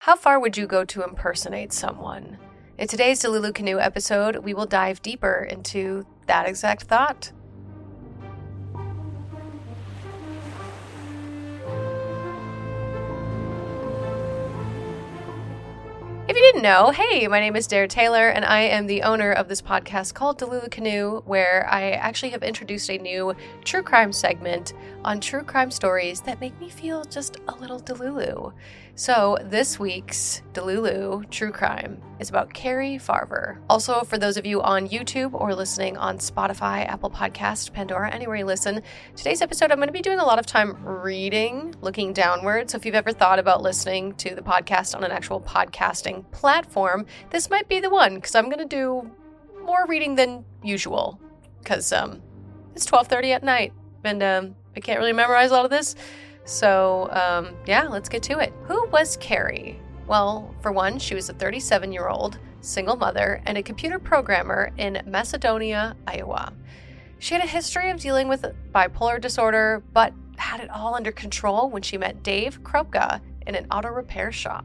How far would you go to impersonate someone? In today's Delulu Canoe episode, we will dive deeper into that exact thought. If you didn't know, hey, my name is Dare Taylor, and I am the owner of this podcast called Delulu Canoe, where I actually have introduced a new true crime segment on true crime stories that make me feel just a little Delulu. So this week's Delulu True Crime is about Carrie Farver. Also, for those of you on YouTube or listening on Spotify, Apple Podcast, Pandora, anywhere you listen, today's episode I'm going to be doing a lot of time reading, looking downward. So if you've ever thought about listening to the podcast on an actual podcasting platform, this might be the one, because I'm going to do more reading than usual, because it's 12:30 at night, and I can't really memorize a lot of this. So, yeah, let's get to it. Who was Carrie? Well, for one, she was a 37-year-old single mother and a computer programmer in Macedonia, Iowa. She had a history of dealing with bipolar disorder, but had it all under control when she met Dave Kropka in an auto repair shop.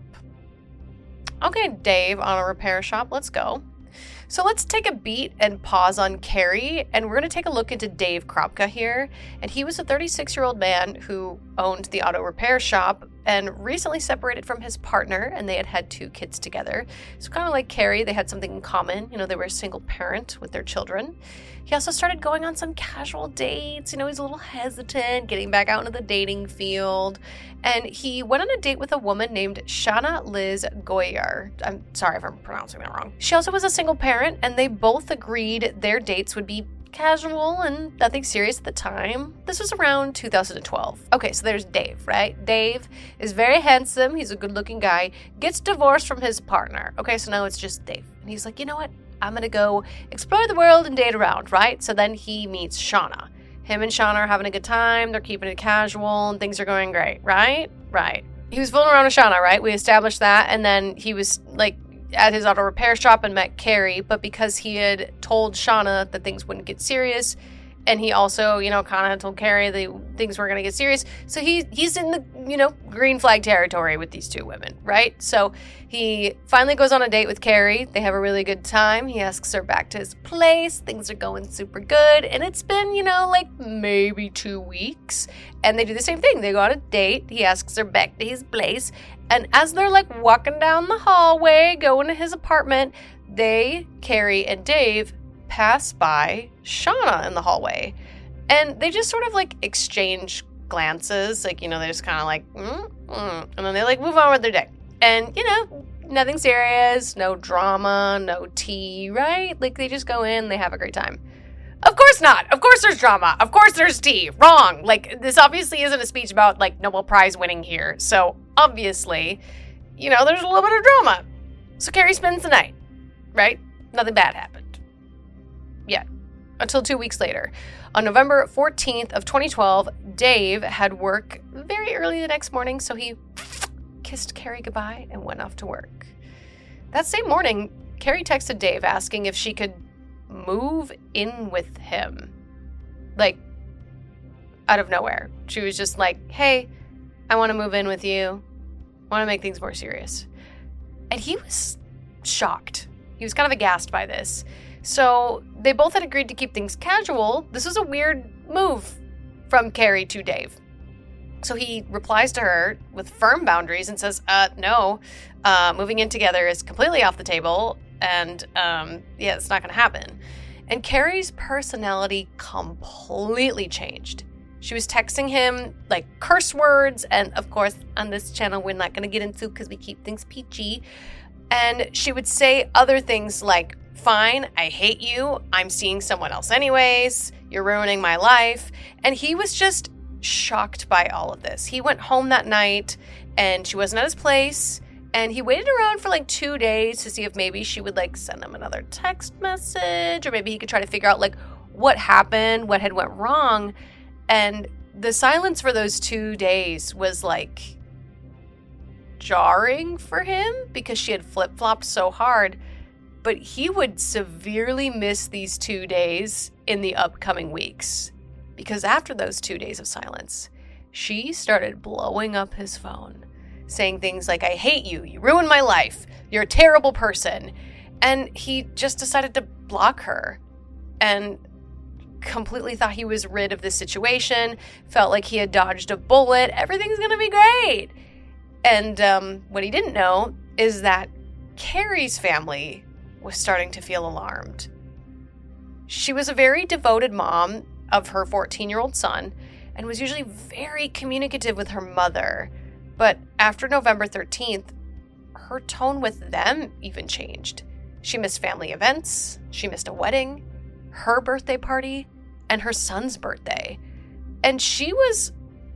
Okay, Dave, auto repair shop, let's go. So let's take a beat and pause on Carrie, and we're going to take a look into Dave Kropka here. And he was a 36-year-old man who owned the auto repair shop and recently separated from his partner, and they had 2 kids together. So kind of like Carrie, they had something in common. You know, they were a single parent with their children. He also started going on some casual dates. You know, he's a little hesitant, getting back out into the dating field. And he went on a date with a woman named Shana Liz Goyer. I'm sorry if I'm pronouncing that wrong. She also was a single parent, and they both agreed their dates would be casual and nothing serious at the time. This was around 2012. Okay, so there's Dave, right? Dave is very handsome. He's a good-looking guy. Gets divorced from his partner. Okay, so now it's just Dave. And he's like, you know what? I'm going to go explore the world and date around, right? So then he meets Shauna. Him and Shauna are having a good time. They're keeping it casual and things are going great, right? Right. He was fooling around with Shauna, right? We established that. And then he was like at his auto repair shop and met Carrie, but because he had told Shauna that things wouldn't get serious, and he also, you know, kind of told Carrie that things were going to get serious, so he's in the, you know, green flag territory with these 2 women, right? So he finally goes on a date with Carrie. They have a really good time. He asks her back to his place. Things are going super good, and it's been, you know, like maybe 2 weeks, and they do the same thing. They go on a date. He asks her back to his place, and as they're like walking down the hallway, going to his apartment, Carrie and Dave, pass by Shauna in the hallway. And they just sort of like exchange glances. Like, you know, they're just kind of like, and then they like move on with their day. And, you know, nothing serious, no drama, no tea, right? Like they just go in, they have a great time. Of course not. Of course there's drama. Of course there's tea. Wrong. Like, this obviously isn't a speech about, like, Nobel Prize winning here. So, obviously, you know, there's a little bit of drama. So, Carrie spends the night, right? Nothing bad happened. Yet. Until 2 weeks later. On November 14th of 2012, Dave had work very early the next morning, so he kissed Carrie goodbye and went off to work. That same morning, Carrie texted Dave asking if she could move in with him. Like, out of nowhere. She was just like, hey, I want to move in with you. I want to make things more serious. And he was shocked. He was kind of aghast by this. So they both had agreed to keep things casual. This was a weird move from Carrie to Dave. So he replies to her with firm boundaries and says, no, moving in together is completely off the table. And, yeah, it's not going to happen. And Carrie's personality completely changed. She was texting him, like, curse words. And, of course, on this channel, we're not going to get into because we keep things peachy. And she would say other things like, fine, I hate you. I'm seeing someone else anyways. You're ruining my life. And he was just shocked by all of this. He went home that night, and she wasn't at his place. And he waited around for like 2 days to see if maybe she would like send him another text message, or maybe he could try to figure out like what happened, what had went wrong. And the silence for those 2 days was like jarring for him because she had flip-flopped so hard. But he would severely miss these 2 days in the upcoming weeks, because after those 2 days of silence, she started blowing up his phone, saying things like, I hate you, you ruined my life, you're a terrible person. And he just decided to block her and completely thought he was rid of this situation, felt like he had dodged a bullet, everything's gonna be great. And what he didn't know is that Carrie's family was starting to feel alarmed. She was a very devoted mom of her 14-year-old son and was usually very communicative with her mother. But after November 13th, her tone with them even changed. She missed family events, she missed a wedding, her birthday party, and her son's birthday. And she was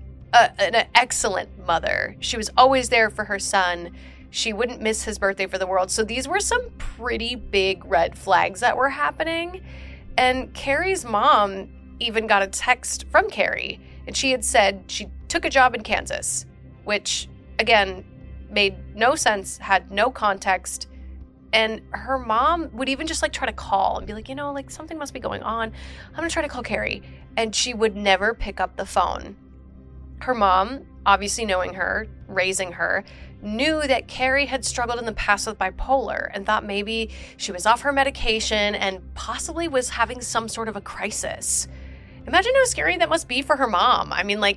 an excellent mother. She was always there for her son. She wouldn't miss his birthday for the world. So these were some pretty big red flags that were happening. And Carrie's mom even got a text from Carrie. And she had said she took a job in Kansas, which, again, made no sense, had no context. And her mom would even just try to call and be like, something must be going on. I'm going to try to call Carrie. And she would never pick up the phone. Her mom, obviously knowing her, raising her, knew that Carrie had struggled in the past with bipolar and thought maybe she was off her medication and possibly was having some sort of a crisis. Imagine how scary that must be for her mom. I mean,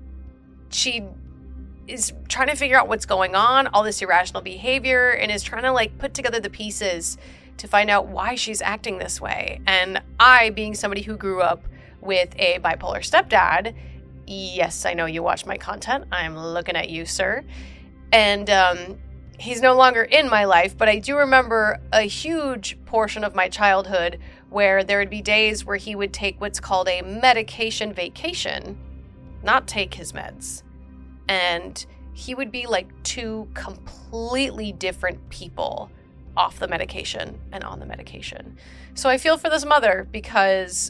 she is trying to figure out what's going on, all this irrational behavior, and is trying to put together the pieces to find out why she's acting this way. And I, being somebody who grew up with a bipolar stepdad, yes, I know you watch my content. I'm looking at you, sir. And he's no longer in my life, but I do remember a huge portion of my childhood where there would be days where he would take what's called a medication vacation, not take his meds. And he would be two completely different people off the medication and on the medication. So I feel for this mother because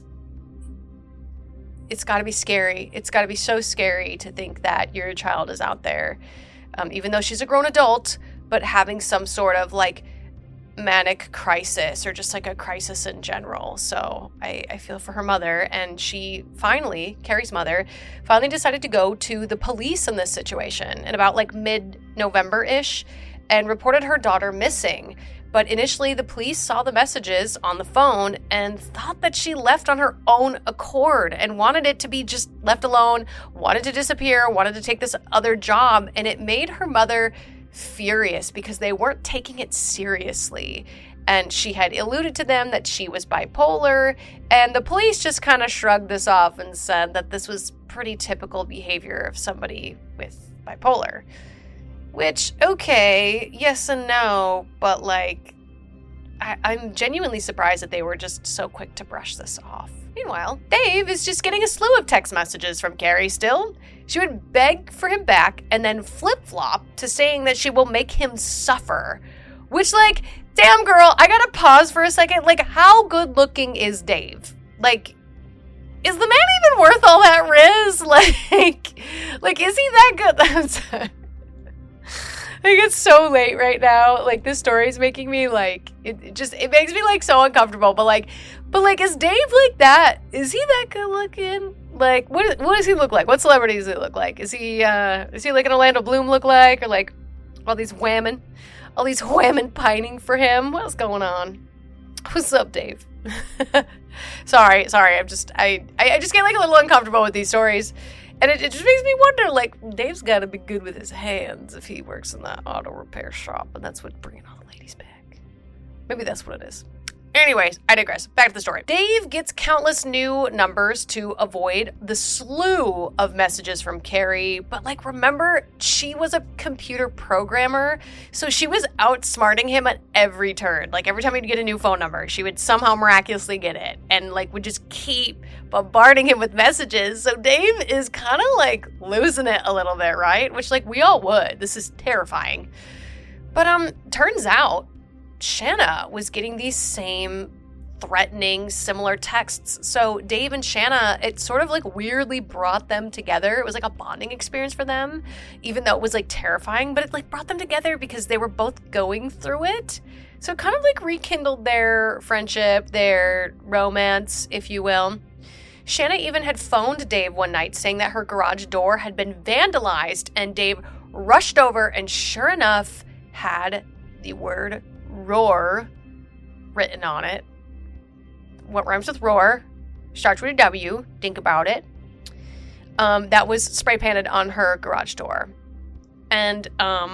it's got to be scary. It's got to be so scary to think that your child is out there, even though she's a grown adult, but having some sort of manic crisis or just a crisis in general. So I feel for her mother. And she finally, Carrie's mother, finally decided to go to the police in this situation in about mid-November-ish and reported her daughter missing. But initially, the police saw the messages on the phone and thought that she left on her own accord and wanted it to be just left alone, wanted to disappear, wanted to take this other job. And it made her mother furious because they weren't taking it seriously. And she had alluded to them that she was bipolar. And the police just kind of shrugged this off and said that this was pretty typical behavior of somebody with bipolar. Which, okay, yes and no, but I'm genuinely surprised that they were just so quick to brush this off. Meanwhile, Dave is just getting a slew of text messages from Carrie still. She would beg for him back and then flip-flop to saying that she will make him suffer. Which, damn girl, I gotta pause for a second. How good looking is Dave? Is the man even worth all that riz? Is he that good? It's so late right now. This story's making me it makes me so uncomfortable. But is Dave that? Is he that good looking? What does he look like? What celebrity does he look like? Is he an Orlando Bloom look like? Or all these women pining for him? What's going on? What's up, Dave? Sorry. I just get a little uncomfortable with these stories. And it just makes me wonder, Dave's got to be good with his hands if he works in that auto repair shop, and that's what's bringing all the ladies back. Maybe that's what it is. Anyways, I digress. Back to the story. Dave gets countless new numbers to avoid the slew of messages from Carrie, but remember, she was a computer programmer, so she was outsmarting him at every turn. Every time he'd get a new phone number, she would somehow miraculously get it, and would just keep bombarding him with messages. So Dave is kind of losing it a little bit, right? Which we all would. This is terrifying. But turns out Shanna was getting these same threatening, similar texts. So Dave and Shanna, it sort of weirdly brought them together. It was a bonding experience for them, even though it was terrifying, but it brought them together because they were both going through it. So it kind of rekindled their friendship, their romance, if you will. Shanna even had phoned Dave one night saying that her garage door had been vandalized, and Dave rushed over, and sure enough, had the word roar written on it. What rhymes with roar? Starts with a W. Think about it. That was spray painted on her garage door. And,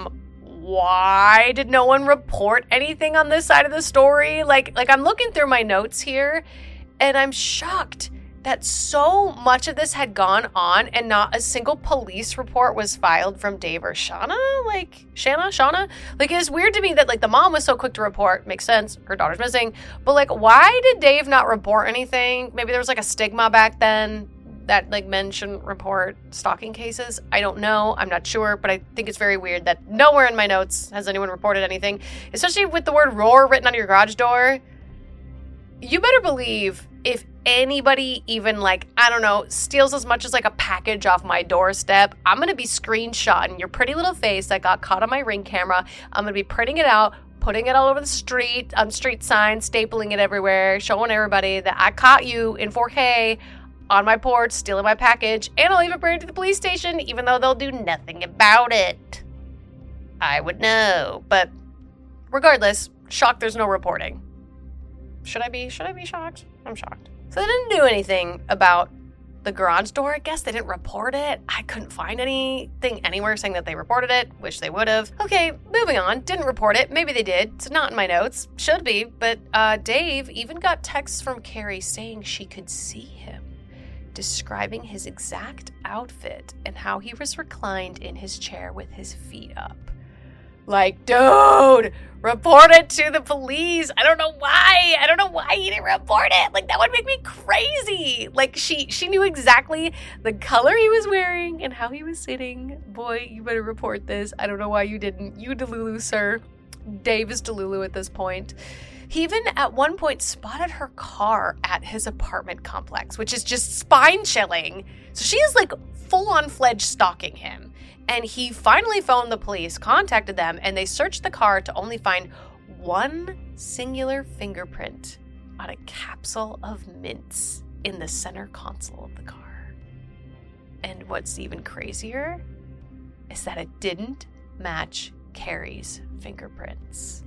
why did no one report anything on this side of the story? Like I'm looking through my notes here, and I'm shocked that so much of this had gone on and not a single police report was filed from Dave or Shauna. Shauna? Like, it's weird to me that, like, the mom was so quick to report. Makes sense. Her daughter's missing. But, like, why did Dave not report anything? Maybe there was, like, a stigma back then that, like, men shouldn't report stalking cases. I don't know. I'm not sure. But I think it's very weird that nowhere in my notes has anyone reported anything. Especially with the word roar written on your garage door. You better believe if anybody even, like, I don't know, steals as much as, like, a package off my doorstep, I'm going to be screenshotting your pretty little face that got caught on my Ring camera. I'm going to be printing it out, putting it all over the street, on street signs, stapling it everywhere, showing everybody that I caught you in 4K on my porch, stealing my package, and I'll even bring it to the police station, even though they'll do nothing about it. I would know. But regardless, shocked there's no reporting. Should I be shocked? I'm shocked. So they didn't do anything about the garage door. I guess they didn't report it. I couldn't find anything anywhere saying that they reported it. Wish they would have. Okay, moving on. Didn't report it. Maybe they did. It's not in my notes. Should be. But Dave even got texts from Carrie saying she could see him, describing his exact outfit and how he was reclined in his chair with his feet up. Like, dude, report it to the police. I don't know why he didn't report it. Like, that would make me crazy. Like, she knew exactly the color he was wearing and how he was sitting. Boy, you better report this. I don't know why you didn't. You Delulu, sir. Dave is Delulu at this point. He even at one point spotted her car at his apartment complex, which is just spine-chilling. So she is, like, full-on fledged stalking him. And he finally phoned the police, contacted them, and they searched the car to only find one singular fingerprint on a capsule of mints in the center console of the car. And what's even crazier is that it didn't match Carrie's fingerprints.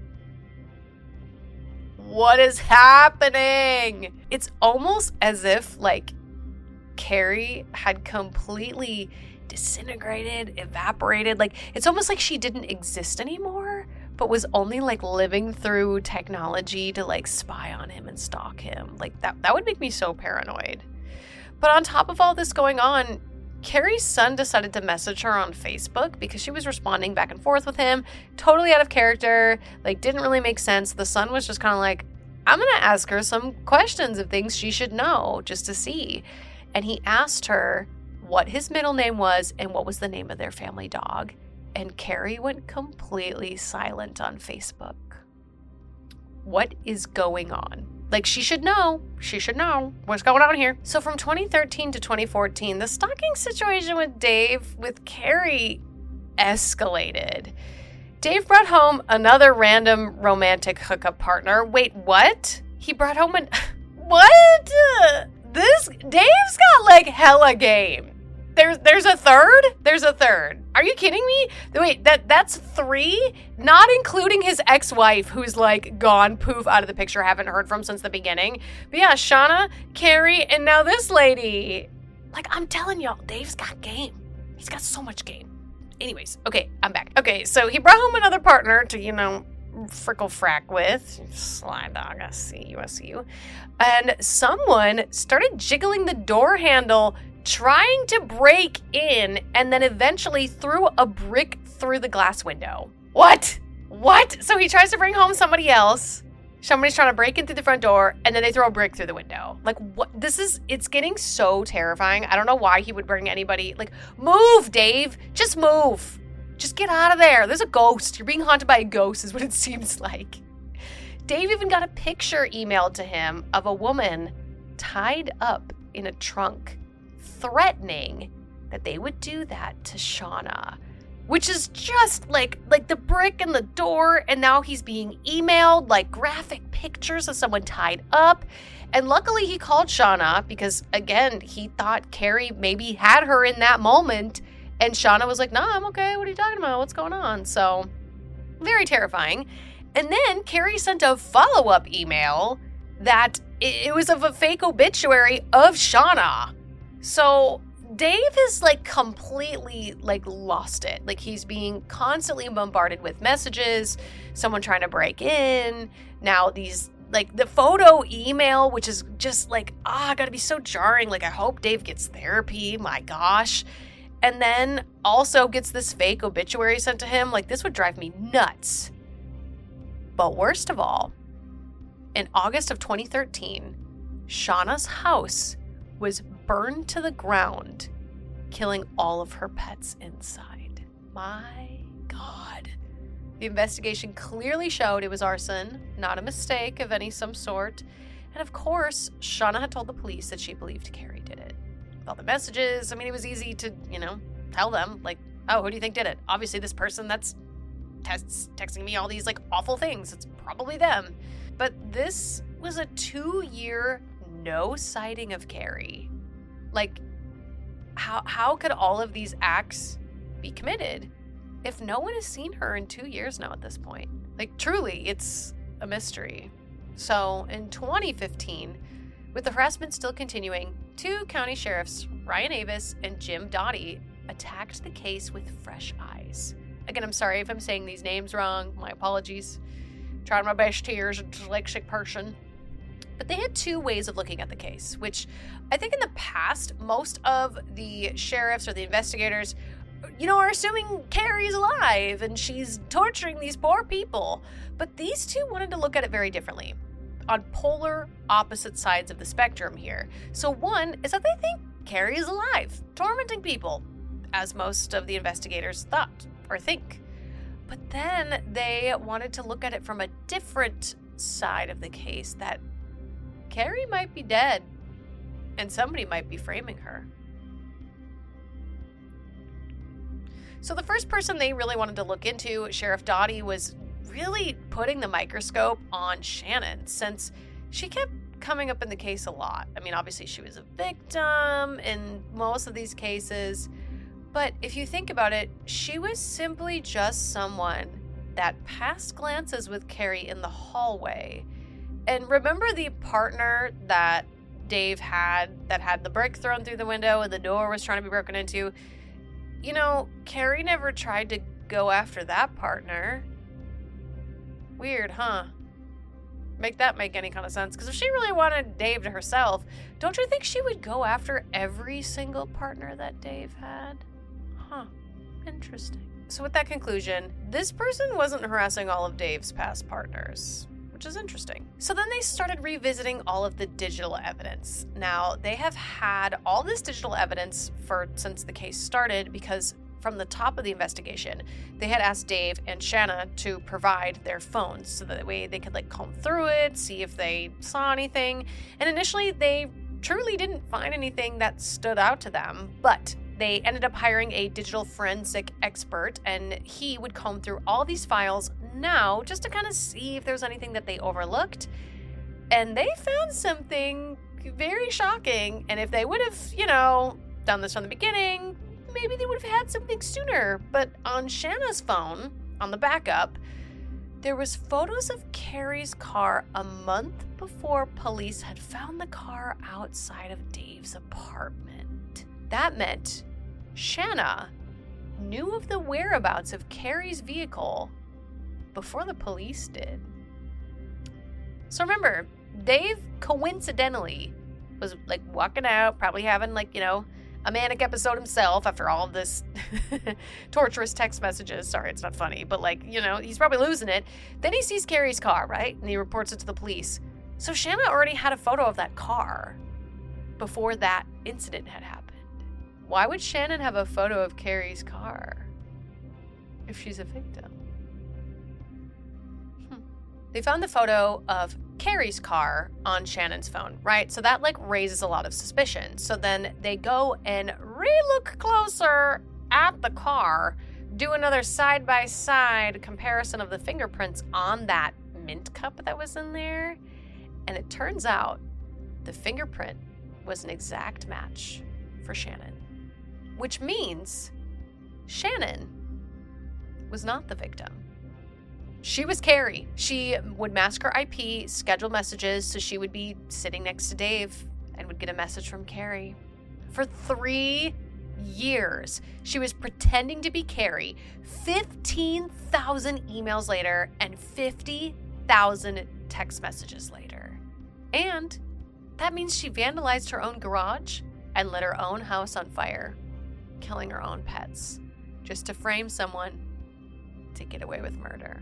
What is happening? It's almost as if, like, Carrie had completely disintegrated, evaporated. Like, it's almost like she didn't exist anymore, but was only, like, living through technology to, like, spy on him and stalk him. Like, that would make me so paranoid. But on top of all this going on, Carrie's son decided to message her on Facebook because she was responding back and forth with him, totally out of character, like, didn't really make sense. The son was just kind of like, I'm going to ask her some questions of things she should know just to see. And he asked her what his middle name was and what was the name of their family dog. And Carrie went completely silent on Facebook. What is going on? Like, she should know. She should know what's going on here. So from 2013 to 2014, the stalking situation with Carrie escalated. Dave brought home another random romantic hookup partner. Wait, what? He brought home what? Dave's got, like, hella game. There's a third? There's a third. Are you kidding me? Wait, that's 3? Not including his ex-wife, who's, like, gone poof out of the picture, haven't heard from since the beginning. But yeah, Shauna, Carrie, and now this lady. Like, I'm telling y'all, Dave's got game. He's got so much game. Anyways, okay, I'm back. Okay, so he brought home another partner to, frickle frack with. Sly dog, I see you. And someone started jiggling the door handle, trying to break in, and then eventually threw a brick through the glass window. What? So he tries to bring home somebody else. Somebody's trying to break in through the front door, and then they throw a brick through the window. Like, what? It's getting so terrifying. I don't know why he would bring anybody. Like, move, Dave. Just move. Just get out of there. There's a ghost. You're being haunted by a ghost is what it seems like. Dave even got a picture emailed to him of a woman tied up in a trunk, threatening that they would do that to Shauna, which is just like the brick in the door. And now he's being emailed, like, graphic pictures of someone tied up. And luckily he called Shauna because, again, he thought Carrie maybe had her in that moment And Shauna was like, nah, I'm okay. What are you talking about? What's going on? So very terrifying. And then Carrie sent a follow-up email that it was of a fake obituary of Shauna. So Dave is completely lost it. He's being constantly bombarded with messages, someone trying to break in. Now these the photo email, which is just gotta be so jarring. I hope Dave gets therapy. My gosh. And then also gets this fake obituary sent to him. This would drive me nuts. But worst of all, in August of 2013, Shauna's house was burned to the ground, killing all of her pets inside. My God. The investigation clearly showed it was arson, not a mistake of some sort. And of course, Shauna had told the police that she believed Carrie did it. With all the messages, it was easy to, tell them, oh, who do you think did it? Obviously this person that's texting me all these awful things. It's probably them. But this was a 2-year no sighting of Carrie. How could all of these acts be committed if no one has seen her in 2 years now at this point? Truly, it's a mystery. So in 2015, with the harassment still continuing, 2 county sheriffs, Ryan Avis and Jim Doughty, attacked the case with fresh eyes. Again, I'm sorry if I'm saying these names wrong. My apologies. Trying my best here as a dyslexic person. But they had 2 ways of looking at the case, which I think in the past, most of the sheriffs or the investigators, are assuming Carrie's alive and she's torturing these poor people. But these 2 wanted to look at it very differently, on polar opposite sides of the spectrum here. So one is that they think Carrie is alive, tormenting people, as most of the investigators thought or think. But then they wanted to look at it from a different side of the case, that Carrie might be dead and somebody might be framing her. So the first person they really wanted to look into, Sheriff Doughty, was really putting the microscope on Shannon, since she kept coming up in the case a lot. Obviously she was a victim in most of these cases, but if you think about it, she was simply just someone that passed glances with Carrie in the hallway. And remember the partner that Dave had that had the brick thrown through the window and the door was trying to be broken into? Carrie never tried to go after that partner. Weird, huh? Make any kind of sense? Because if she really wanted Dave to herself, don't you think she would go after every single partner that Dave had? Huh. Interesting. So with that conclusion, this person wasn't harassing all of Dave's past partners, which is interesting. So then they started revisiting all of the digital evidence. Now, they have had all this digital evidence since the case started, because from the top of the investigation, they had asked Dave and Shanna to provide their phones so that way they could comb through it, see if they saw anything. And initially, they truly didn't find anything that stood out to them, but they ended up hiring a digital forensic expert, and he would comb through all these files now just to kind of see if there was anything that they overlooked. And they found something very shocking. And if they would have, done this from the beginning, maybe they would have had something sooner. But on Shanna's phone, on the backup, there was photos of Carrie's car a month before police had found the car outside of Dave's apartment. That meant Shanna knew of the whereabouts of Carrie's vehicle before the police did. So remember, Dave coincidentally was walking out, probably having a manic episode himself after all of this torturous text messages. Sorry, it's not funny, but he's probably losing it. Then he sees Carrie's car, right? And he reports it to the police. So Shanna already had a photo of that car before that incident had happened. Why would Shannon have a photo of Carrie's car if she's a victim? They found the photo of Carrie's car on Shannon's phone, right? So that raises a lot of suspicion. So then they go and re-look closer at the car, do another side-by-side comparison of the fingerprints on that mint cup that was in there. And it turns out the fingerprint was an exact match for Shannon, which means Shannon was not the victim. She was Carrie. She would mask her IP, schedule messages, so she would be sitting next to Dave and would get a message from Carrie. For 3 years, she was pretending to be Carrie. 15,000 emails later and 50,000 text messages later. And that means she vandalized her own garage and lit her own house on fire, killing her own pets, just to frame someone to get away with murder.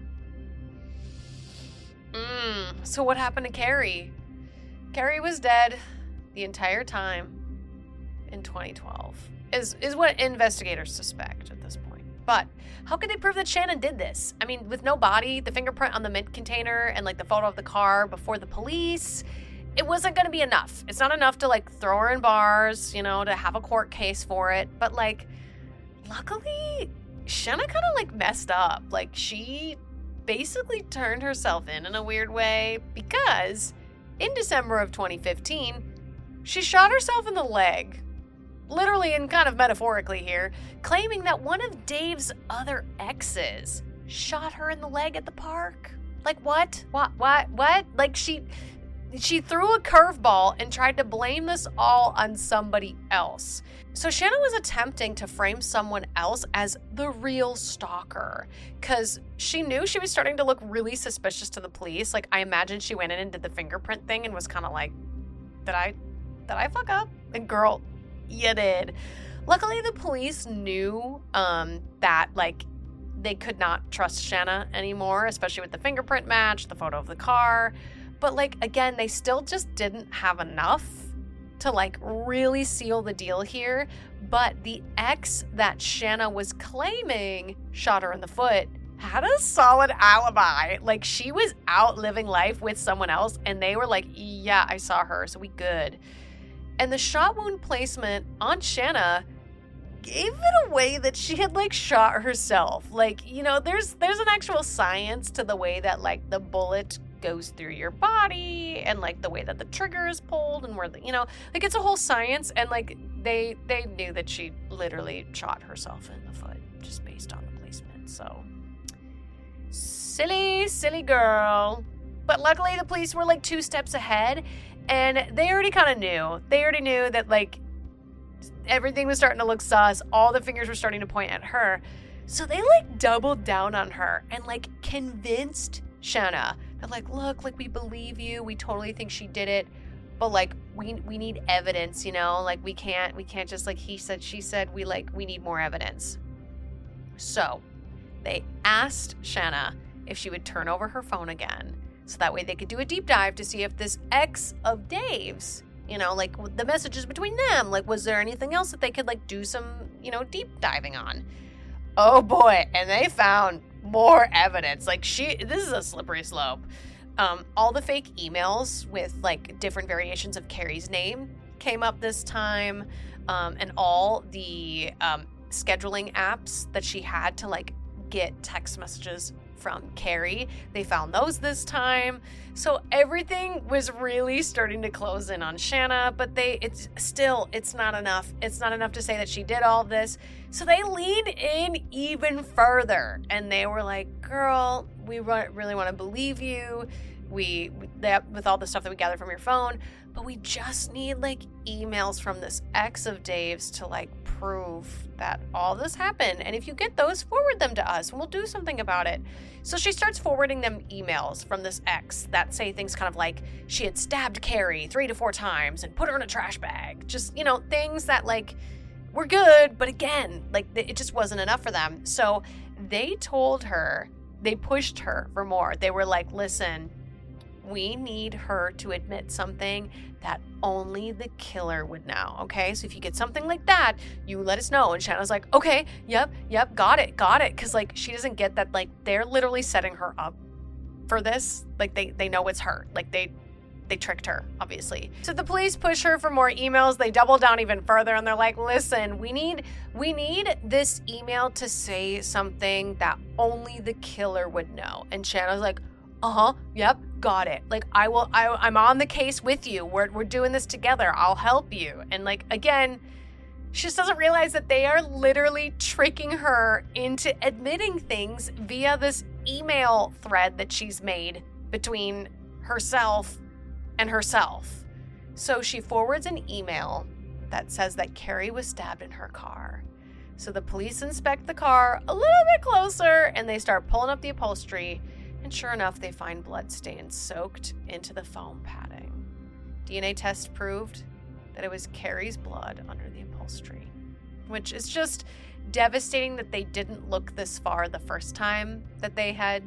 So what happened to Carrie? Carrie was dead the entire time in 2012, is what investigators suspect at this point. But how could they prove that Shannon did this? I mean, with no body, the fingerprint on the mint container, and like the photo of the car before the police, it wasn't going to be enough. It's not enough to like throw her in bars, you know, to have a court case for it. But like, luckily, Shanna kind of like messed up. Like, she basically turned herself in a weird way, because in December of 2015, she shot herself in the leg, literally and kind of metaphorically here, claiming that one of Dave's other exes shot her in the leg at the park. Like, what? What? Like, she threw a curveball and tried to blame this all on somebody else. So Shanna was attempting to frame someone else as the real stalker, because she knew she was starting to look really suspicious to the police. Like, I imagine she went in and did the fingerprint thing and was kind of like, did I fuck up? And girl, you did. Luckily, the police knew that, like, they could not trust Shanna anymore, especially with the fingerprint match, the photo of the car. But, like, again, they still just didn't have enough to, like, really seal the deal here. But the ex that Shanna was claiming shot her in the foot had a solid alibi. Like, she was out living life with someone else, and they were like, yeah, I saw her, so we good. And the shot wound placement on Shanna gave it away that she had, like, shot herself. Like, you know, there's an actual science to the way that, like, the bullet goes through your body, and like the way that the trigger is pulled, and where the, you know, like, it's a whole science. And like they knew that she literally shot herself in the foot just based on the placement. So silly girl. But luckily the police were like 2 steps ahead, and they already kind of knew. They already knew that, like, everything was starting to look sus. All the fingers were starting to point at her. So they like doubled down on her and like convinced Shanna that, like, look, like, we believe you. We totally think she did it. But like, we need evidence, you know? Like, we can't just, like, he said, she said. We need more evidence. So they asked Shanna if she would turn over her phone again, so that way they could do a deep dive to see if this ex of Dave's, you know, like, the messages between them, like, was there anything else that they could, like, do some, you know, deep diving on? Oh boy, and they found more evidence. Like, this is a slippery slope. All the fake emails with, like, different variations of Carrie's name came up this time, and all the scheduling apps that she had to, like, get text messages from Carrie, they found those this time. So everything was really starting to close in on Shanna, but it's not enough. It's not enough to say that she did all this. So they leaned in even further, and they were like, girl, we really want to believe you. With all the stuff that we gathered from your phone, but we just need, like, emails from this ex of Dave's to, like, prove that all this happened. And if you get those, forward them to us and we'll do something about it. So she starts forwarding them emails from this ex that say things kind of like she had stabbed Carrie 3 to 4 times and put her in a trash bag. Just, you know, things that, like, were good, but again, like, it just wasn't enough for them. So they pushed her for more. They were like, listen, we need her to admit something that only the killer would know, okay? So if you get something like that, you let us know. And Shanna's like, okay, yep, got it. Because, like, she doesn't get that, like, they're literally setting her up for this. Like, they know it's her. Like, they tricked her, obviously. So the police push her for more emails. They double down even further, and they're like, listen, we need this email to say something that only the killer would know. And Shanna's like, yep, got it. Like, I'm on the case with you. We're doing this together. I'll help you. And, like, again, She just doesn't realize that they are literally tricking her into admitting things via this email thread that she's made between herself and herself. So she forwards an email that says that Carrie was stabbed in her car. So the police inspect the car a little bit closer and they start pulling up the upholstery. And sure enough, they find blood stains soaked into the foam padding. DNA test proved that it was Carrie's blood under the upholstery, which is just devastating that they didn't look this far the first time that they had,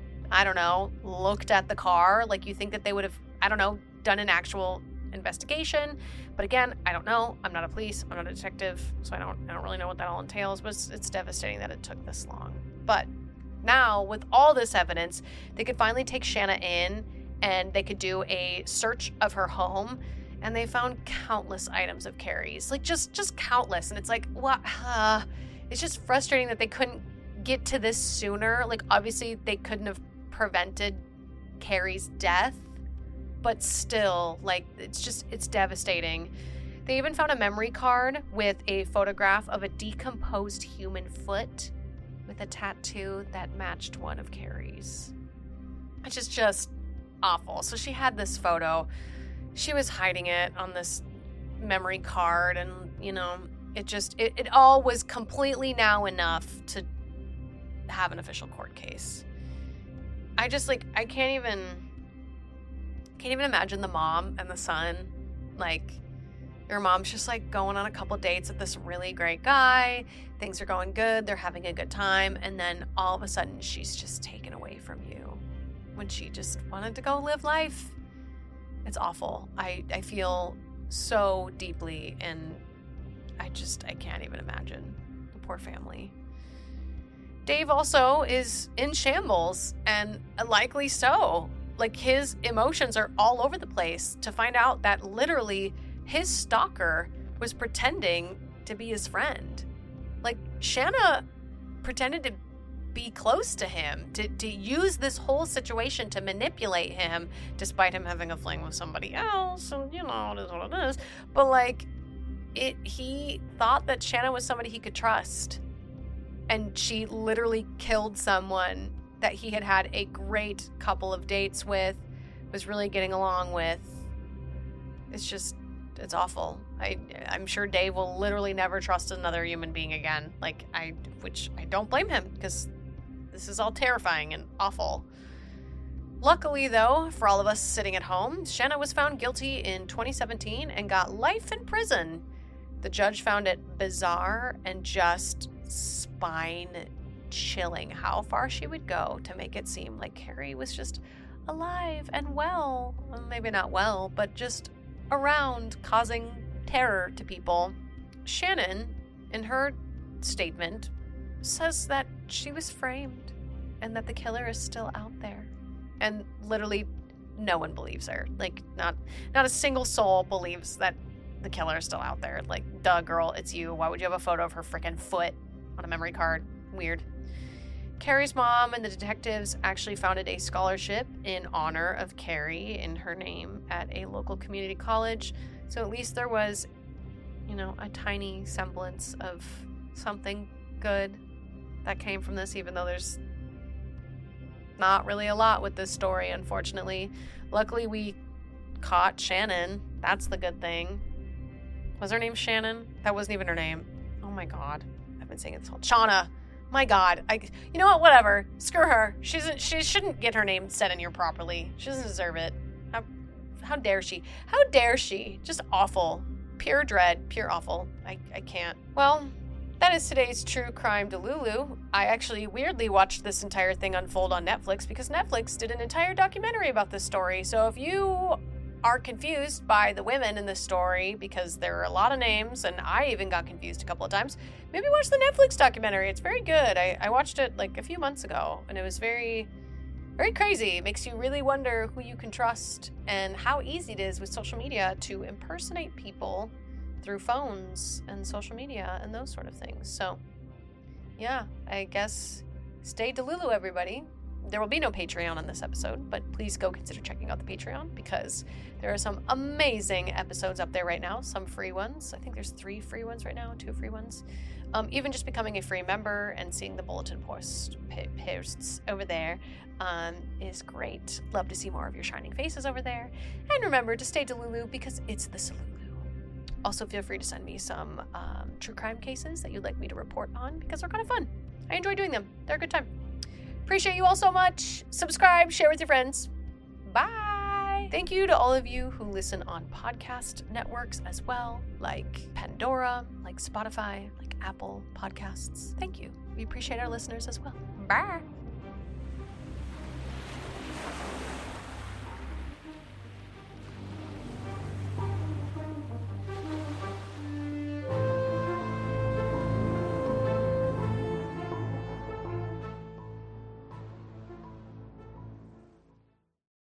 looked at the car. Like, you think that they would have, done an actual investigation. But again, I don't know. I'm not a police. I'm not a detective. So I don't really know what that all entails, but it's devastating that it took this long. But now, with all this evidence, they could finally take Shanna in and they could do a search of her home. And they found countless items of Carrie's, like just countless. And it's like, what? It's just frustrating that they couldn't get to this sooner. Like, obviously, they couldn't have prevented Carrie's death, but still, like, it's devastating. They even found a memory card with a photograph of a decomposed human foot with a tattoo that matched one of Carrie's. Which is just awful. So she had this photo. She was hiding it on this memory card, and, it all was completely now enough to have an official court case. I can't even imagine the mom and the son. Like, your mom's just, like, going on a couple dates with this really great guy. Things are going good. They're having a good time. And then all of a sudden, she's just taken away from you when she just wanted to go live life. It's awful. I feel so deeply, and I can't even imagine the poor family. Dave also is in shambles, and likely so. Like, his emotions are all over the place to find out that literally his stalker was pretending to be his friend. Like, Shanna pretended to be close to him, to use this whole situation to manipulate him, despite him having a fling with somebody else, and, it is what it is. But, like, he thought that Shanna was somebody he could trust, and she literally killed someone that he had a great couple of dates with, was really getting along with. It's awful. I'm sure Dave will literally never trust another human being again. Which I don't blame him, because this is all terrifying and awful. Luckily, though, for all of us sitting at home, Shanna was found guilty in 2017 and got life in prison. The judge found it bizarre and just spine-chilling how far she would go to make it seem like Carrie was just alive and well. Well, maybe not well, but just around, causing terror to people. Shannon, in her statement, says that she was framed and that the killer is still out there. And literally no one believes her. Like, not a single soul believes that the killer is still out there. Like, duh, girl, it's you. Why would you have a photo of her freaking foot on a memory card? Weird. Carrie's mom and the detectives actually founded a scholarship in honor of Carrie in her name at a local community college. So at least there was, a tiny semblance of something good that came from this, even though there's not really a lot with this story, unfortunately. Luckily, we caught Shannon. That's the good thing. Was her name Shannon? That wasn't even her name. Oh my god. I've been saying it this whole... Shauna. My god. You know what? Whatever. Screw her. She shouldn't get her name said in here properly. She doesn't deserve it. How dare she? How dare she? Just awful. Pure dread. Pure awful. I can't. Well, that is today's True Crime Delulu. I actually weirdly watched this entire thing unfold on Netflix because Netflix did an entire documentary about this story. So if you are confused by the women in this story, because there are a lot of names, and I even got confused a couple of times, maybe watch the Netflix documentary. It's very good. I watched it like a few months ago, and it was very, very crazy. It makes you really wonder who you can trust and how easy it is with social media to impersonate people through phones and social media and those sort of things. So, yeah, I guess stay Delulu, everybody. There will be no Patreon on this episode, but please go consider checking out the Patreon because there are some amazing episodes up there right now. Some free ones. I think there's 3 free ones right now, 2 free ones. Even just becoming a free member and seeing the bulletin posts over there is great. Love to see more of your shining faces over there. And remember to stay Delulu because it's the Salulu. Also, feel free to send me some true crime cases that you'd like me to report on because they're kind of fun. I enjoy doing them. They're a good time. Appreciate you all so much. Subscribe, share with your friends. Bye. Thank you to all of you who listen on podcast networks as well, like Pandora, like Spotify, like Apple Podcasts. Thank you. We appreciate our listeners as well. Bye.